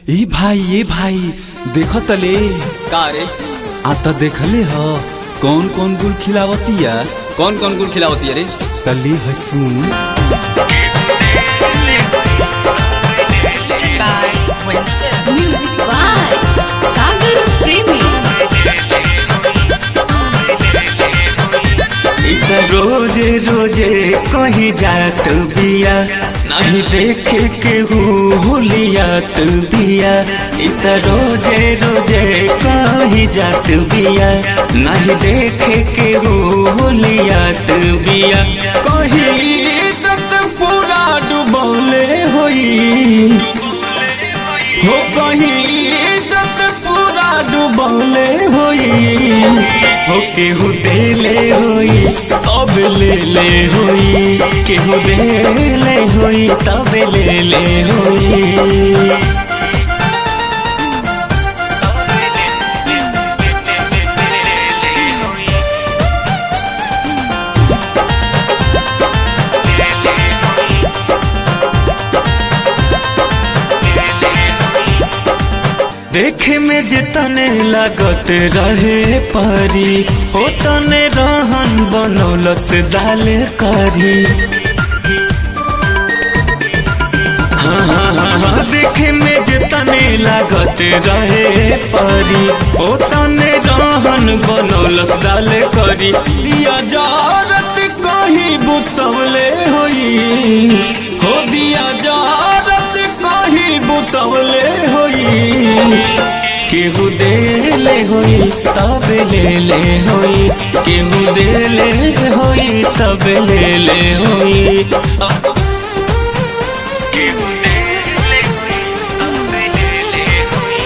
ए भाई देखो तले का रे? आ त देखले ह कौन कौन गुल खिलावतिया। कौन कौन गुल खिलावती है रे? तले हसून Music by Sagar Premi. रोजे रोजे कहीं जात बिया नहीं देखे के हुलियात बिया। इत रोजे रोजे कहीं जात बिया नहीं देखे के हुलियात बिया। कहीं तक पूरा डुबौले होई हो, कहीं तक पूरा डुबौले होई हो। केहू देले होई तब ले ले होई, केहू देले होई तब ले ले होई। देखे में जितने लागत रहे परी हो तने रहन बनौलस दाल करी। हाँ, देखे में जितने लागत रहे परी हो तने रहन बनौलस दाल करी। दिया जारत कहीं बुतवले होई हो, दिया जारत कहीं बुतवले होई। केहू देले होई तब ले ले होई, केहू देले होई तब ले ले होई। केहू देले होई तब ले ले होई।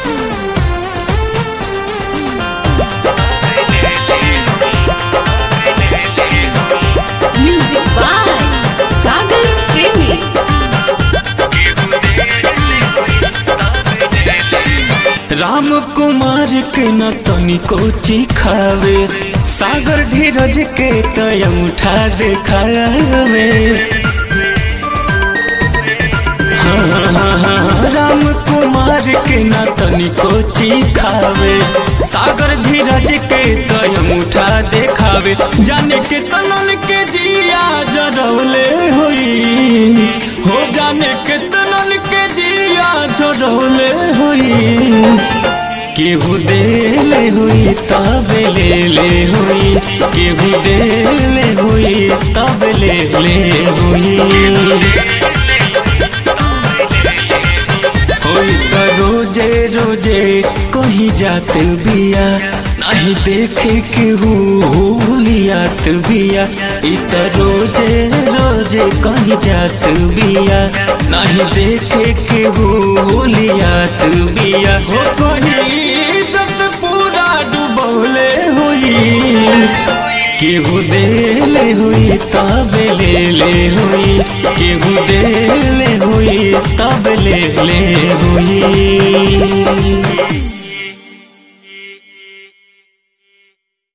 Music by Sagar Premi. Ram Kumar के न तनिको चिखावे, सागर धीरज के तयम उठा देखावे। हाँ, राम कुमार के न तनिको चिखावे, सागर धीरज के तयम उठा देखावे। जाने के तनन के जिया जरौले होई हो, जाने के तनन के जिया जरौले होई। केहू देले होई तब ले ले होई, केहू देले होई तब ले ले होई। होई त रोजे रोजे कहीं जात बिया नहीं देखे के हुलियात बिया। इत रोजे रोजे कहीं जात बिया नहीं देखे के हुलियात बिया। हो कहीं तक पूरा डुबौले होई, केहू देले होई तब ले ले होई, केहू देले होई तब ले ले होई।